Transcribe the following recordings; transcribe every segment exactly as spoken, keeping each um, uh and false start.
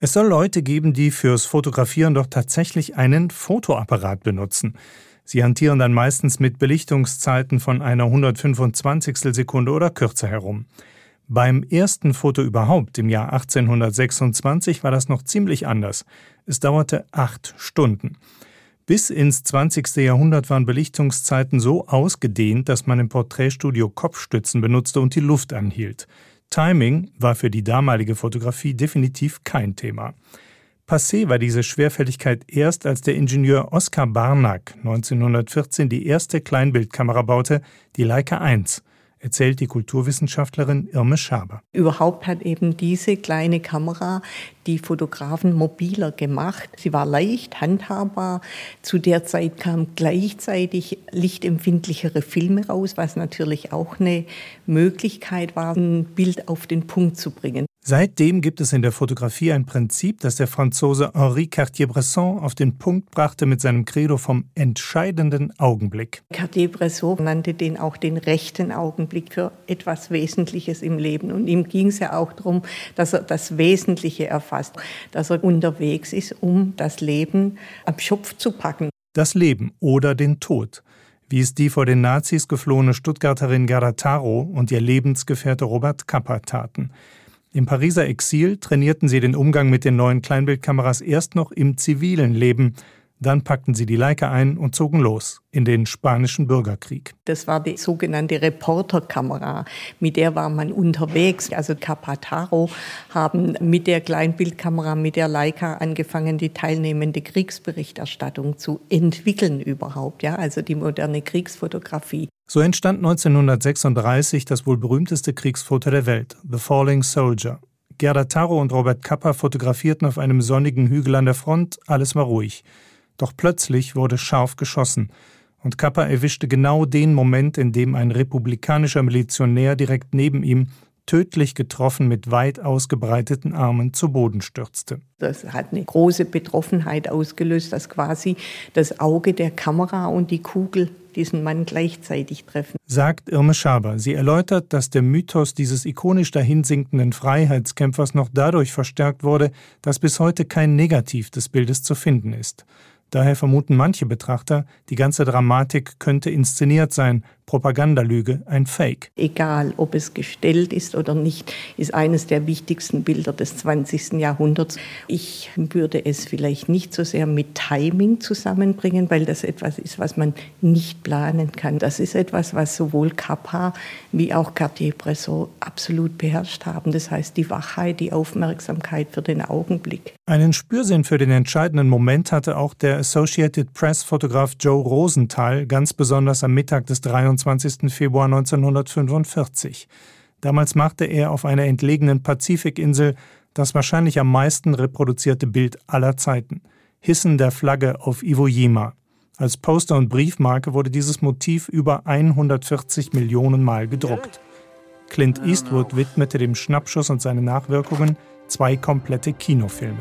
Es soll Leute geben, die fürs Fotografieren doch tatsächlich einen Fotoapparat benutzen. Sie hantieren dann meistens mit Belichtungszeiten von einer hundertfünfundzwanzigstel Sekunde oder kürzer herum. Beim ersten Foto überhaupt im Jahr achtzehnhundertsechsundzwanzig war das noch ziemlich anders. Es dauerte acht Stunden. Bis ins zwanzigste Jahrhundert waren Belichtungszeiten so ausgedehnt, dass man im Porträtstudio Kopfstützen benutzte und die Luft anhielt. Timing war für die damalige Fotografie definitiv kein Thema. Passé war diese Schwerfälligkeit erst, als der Ingenieur Oskar Barnack neunzehnhundertvierzehn die erste Kleinbildkamera baute, die Leica eins, erzählt die Kulturwissenschaftlerin Irme Schaber. Überhaupt hat eben diese kleine Kamera die Fotografen mobiler gemacht. Sie war leicht handhabbar. Zu der Zeit kamen gleichzeitig lichtempfindlichere Filme raus, was natürlich auch eine Möglichkeit war, ein Bild auf den Punkt zu bringen. Seitdem gibt es in der Fotografie ein Prinzip, das der Franzose Henri Cartier-Bresson auf den Punkt brachte mit seinem Credo vom entscheidenden Augenblick. Cartier-Bresson nannte den auch den rechten Augenblick für etwas Wesentliches im Leben. Und ihm ging es ja auch darum, dass er das Wesentliche erfasst, dass er unterwegs ist, um das Leben am Schopf zu packen. Das Leben oder den Tod, wie es die vor den Nazis geflohene Stuttgarterin Gerda Taro und ihr Lebensgefährte Robert Capa taten. Im Pariser Exil trainierten sie den Umgang mit den neuen Kleinbildkameras erst noch im zivilen Leben. Dann packten sie die Leica ein und zogen los in den Spanischen Bürgerkrieg. Das war die sogenannte Reporterkamera. Mit der war man unterwegs. Also Capa Taro haben mit der Kleinbildkamera, mit der Leica angefangen, die teilnehmende Kriegsberichterstattung zu entwickeln überhaupt. Ja, also die moderne Kriegsfotografie. So entstand neunzehnhundertsechsunddreißig das wohl berühmteste Kriegsfoto der Welt, The Falling Soldier. Gerda Taro und Robert Capa fotografierten auf einem sonnigen Hügel an der Front, alles war ruhig. Doch plötzlich wurde scharf geschossen und Capa erwischte genau den Moment, in dem ein republikanischer Milizionär direkt neben ihm tödlich getroffen mit weit ausgebreiteten Armen zu Boden stürzte. Das hat eine große Betroffenheit ausgelöst, dass quasi das Auge der Kamera und die Kugel diesen Mann gleichzeitig treffen. Sagt Irme Schaber. Sie erläutert, dass der Mythos dieses ikonisch dahinsinkenden Freiheitskämpfers noch dadurch verstärkt wurde, dass bis heute kein Negativ des Bildes zu finden ist. Daher vermuten manche Betrachter, die ganze Dramatik könnte inszeniert sein, Propagandalüge, ein Fake. Egal, ob es gestellt ist oder nicht, ist eines der wichtigsten Bilder des zwanzigsten Jahrhunderts. Ich würde es vielleicht nicht so sehr mit Timing zusammenbringen, weil das etwas ist, was man nicht planen kann. Das ist etwas, was sowohl Capa wie auch Cartier-Bresson absolut beherrscht haben. Das heißt, die Wachheit, die Aufmerksamkeit für den Augenblick. Einen Spürsinn für den entscheidenden Moment hatte auch der Associated Press-Fotograf Joe Rosenthal, ganz besonders am Mittag des dreiundzwanzigsten Februar neunzehnhundertfünfundvierzig. Damals machte er auf einer entlegenen Pazifikinsel das wahrscheinlich am meisten reproduzierte Bild aller Zeiten: Hissen der Flagge auf Iwo Jima. Als Poster und Briefmarke wurde dieses Motiv über hundertvierzig Millionen Mal gedruckt. Clint Eastwood widmete dem Schnappschuss und seinen Nachwirkungen zwei komplette Kinofilme.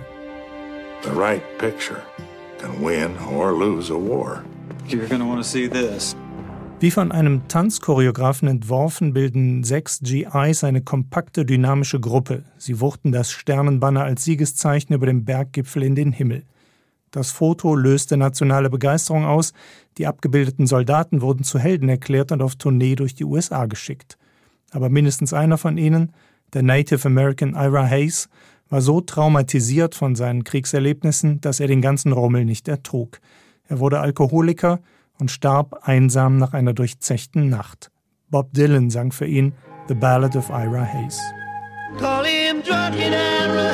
The right picture can win or lose a war. You're gonna want to see this. Wie von einem Tanzchoreografen entworfen, bilden sechs G Is eine kompakte, dynamische Gruppe. Sie wuchten das Sternenbanner als Siegeszeichen über dem Berggipfel in den Himmel. Das Foto löste nationale Begeisterung aus. Die abgebildeten Soldaten wurden zu Helden erklärt und auf Tournee durch die U S A geschickt. Aber mindestens einer von ihnen, der Native American Ira Hayes, war so traumatisiert von seinen Kriegserlebnissen, dass er den ganzen Rummel nicht ertrug. Er wurde Alkoholiker und starb einsam nach einer durchzechten Nacht. Bob Dylan sang für ihn The Ballad of Ira Hayes. Call him drunken Ira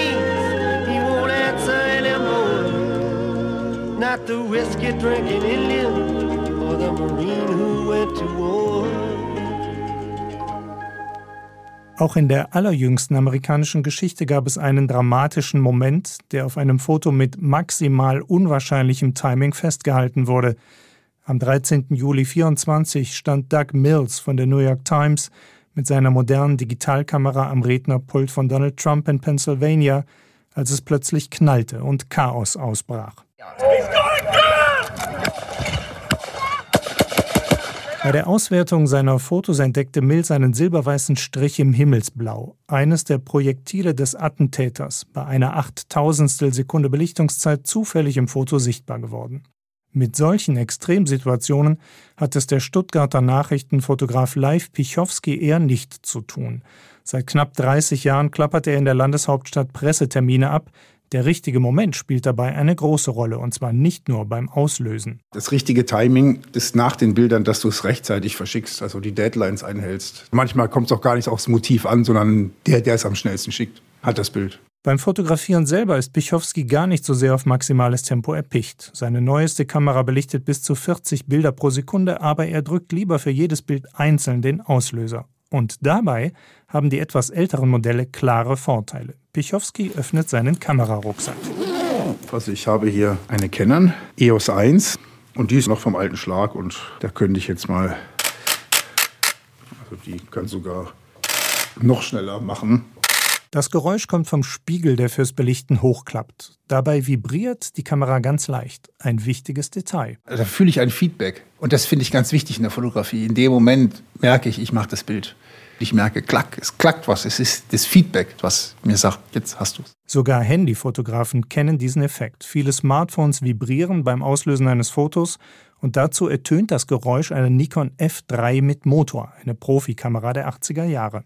Hayes, he won't answer anymore. Not the whiskey-drinking Indian or the Marine who went to war. Auch in der allerjüngsten amerikanischen Geschichte gab es einen dramatischen Moment, der auf einem Foto mit maximal unwahrscheinlichem Timing festgehalten wurde. Am dreizehnten Juli vierundzwanzig stand Doug Mills von der New York Times mit seiner modernen Digitalkamera am Rednerpult von Donald Trump in Pennsylvania, als es plötzlich knallte und Chaos ausbrach. Bei der Auswertung seiner Fotos entdeckte Mills einen silberweißen Strich im Himmelsblau, eines der Projektile des Attentäters, bei einer achttausendstel Sekunde Belichtungszeit zufällig im Foto sichtbar geworden. Mit solchen Extremsituationen hat es der Stuttgarter Nachrichtenfotograf Leif Pichowski eher nicht zu tun. Seit knapp dreißig Jahren klappert er in der Landeshauptstadt Pressetermine ab. Der richtige Moment spielt dabei eine große Rolle, und zwar nicht nur beim Auslösen. Das richtige Timing ist nach den Bildern, dass du es rechtzeitig verschickst, also die Deadlines einhältst. Manchmal kommt es auch gar nicht aufs Motiv an, sondern der, der es am schnellsten schickt, hat das Bild. Beim Fotografieren selber ist Pichowski gar nicht so sehr auf maximales Tempo erpicht. Seine neueste Kamera belichtet bis zu vierzig Bilder pro Sekunde, aber er drückt lieber für jedes Bild einzeln den Auslöser. Und dabei haben die etwas älteren Modelle klare Vorteile. Pichowski öffnet seinen Kamerarucksack. Also ich habe hier eine Canon E O S eins und die ist noch vom alten Schlag und da könnte ich jetzt mal, also die kann sogar noch schneller machen. Das Geräusch kommt vom Spiegel, der fürs Belichten hochklappt. Dabei vibriert die Kamera ganz leicht. Ein wichtiges Detail. Da fühle ich ein Feedback. Und das finde ich ganz wichtig in der Fotografie. In dem Moment merke ich, ich mache das Bild. Ich merke, klack, es klackt was. Es ist das Feedback, was mir sagt, jetzt hast du es. Sogar Handyfotografen kennen diesen Effekt. Viele Smartphones vibrieren beim Auslösen eines Fotos. Und dazu ertönt das Geräusch einer Nikon F drei mit Motor, eine Profikamera der achtziger Jahre.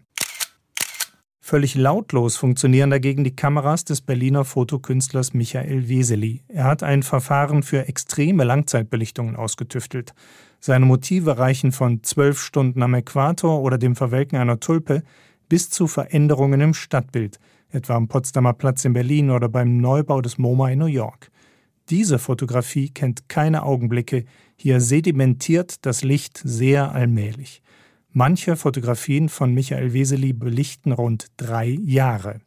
Völlig lautlos funktionieren dagegen die Kameras des Berliner Fotokünstlers Michael Wesely. Er hat ein Verfahren für extreme Langzeitbelichtungen ausgetüftelt. Seine Motive reichen von zwölf Stunden am Äquator oder dem Verwelken einer Tulpe bis zu Veränderungen im Stadtbild, etwa am Potsdamer Platz in Berlin oder beim Neubau des MoMA in New York. Diese Fotografie kennt keine Augenblicke, hier sedimentiert das Licht sehr allmählich. Manche Fotografien von Michael Wesely belichten rund drei Jahre.